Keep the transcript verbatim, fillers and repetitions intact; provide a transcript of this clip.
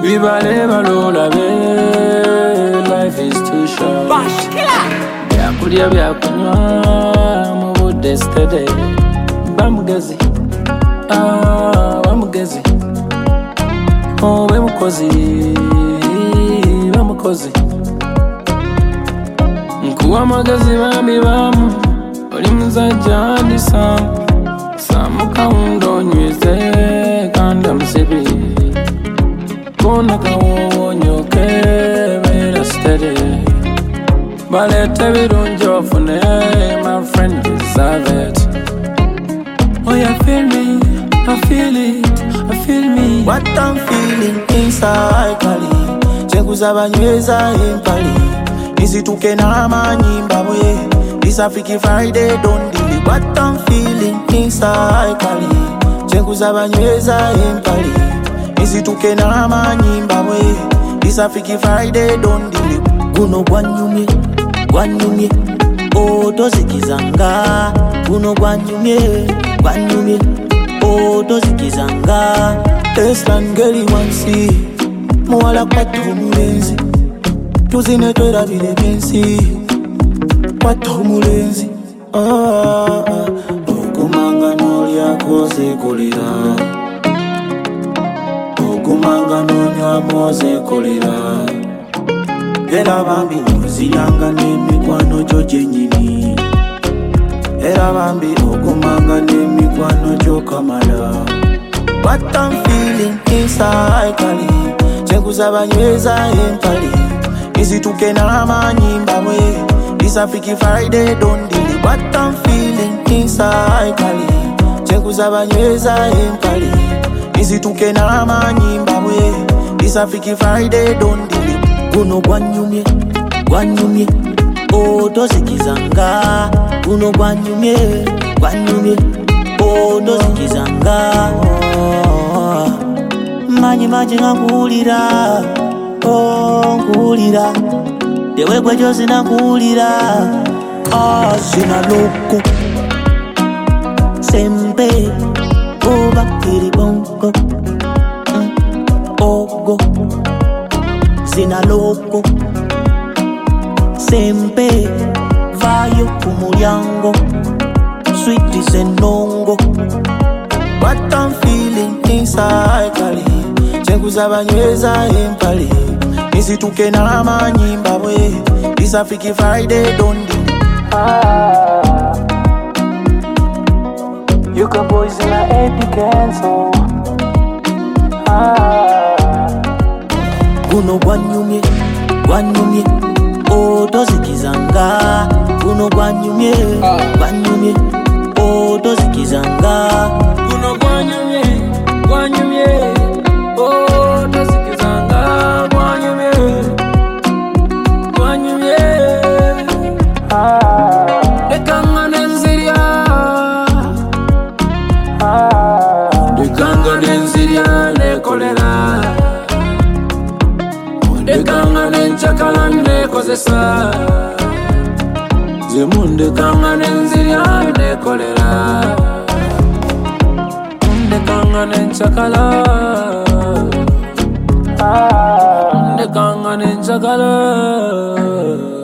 Bibale balola be, life is too short. Bash killer. Byakulya byakunywa mu budde steady. Bamugezi, ah bamugezi. Oh we mukozi, bamukozi. Nkuwa magezi bambi bamu, oli muzajja ndi samu. Samu kaundo nyweze kanda msibi. Kona kawo nyoke bera steady. Balete birungi ofune, my friend deserve it. Oh you feel me, I feel it, I feel me. What I'm feeling inside kali Chenguza banyweza impali Nisituke na manyimba we Isafiki Friday don't delay. What I'm feeling inside kali Chenguza banyweza impali Nisituke na manyimba we Isafiki Friday don't delay. Guno gwanyumye, gwanyumye Odo zikizanga Guno gwanyumye, gwanyumye Odo zikizanga Teslan geli wansi Mwala kwato mulenzi Tuzine twera vile bensi Kwato mulenzi ah, ah. Okumanga noli akoze kulira Okumanga nonywa moze kulira Era bambi noziyanga n'emikwano gyo gyenyini Era bambi okumanga n'emikwano gyo kamala. What I'm feeling inside kali Chenguza banyweza empali Nisituke na manyimba we Isafiki Friday don't delay. What I'm feeling inside kali Chenguza banyweza empali Nisituke na manyimba we Isafiki Friday don't delay. Guno gwanyumye, gwanyumye Odo zikizanga Guno gwanyumye, gwanyumye Odo zikizanga oh. Manyi manyi nkuwulira Oh nkuwulira Dewe gwe jozi nkuwulira Ah zina loko Sembe Oba kiri bongo mm. Ogo Zina loko Sembe Vayo kumulyango Sweetie senongo. What I'm feeling inside kali Chenguza banyweza empali Nisituke na manyimba we Isafiki Friday don't delay. Ah, you got boys in a epic cancel. Ah, Guno gwanyumye, gwanyumye Odo zikizanga Guno gwanyumye, gwanyumye Odo zikizanga Guno gwanyumye, gwanyumye Odo zikizanga Gwanyumye, gwanyumye Ah, dekanga nenzirya Ah, dekanga nenzirya nekolera Dekanga nenchakala nekozesa Zemunde kanga nenzirya nekolera Dekanga nenchakala Ah, dekanga nenchakala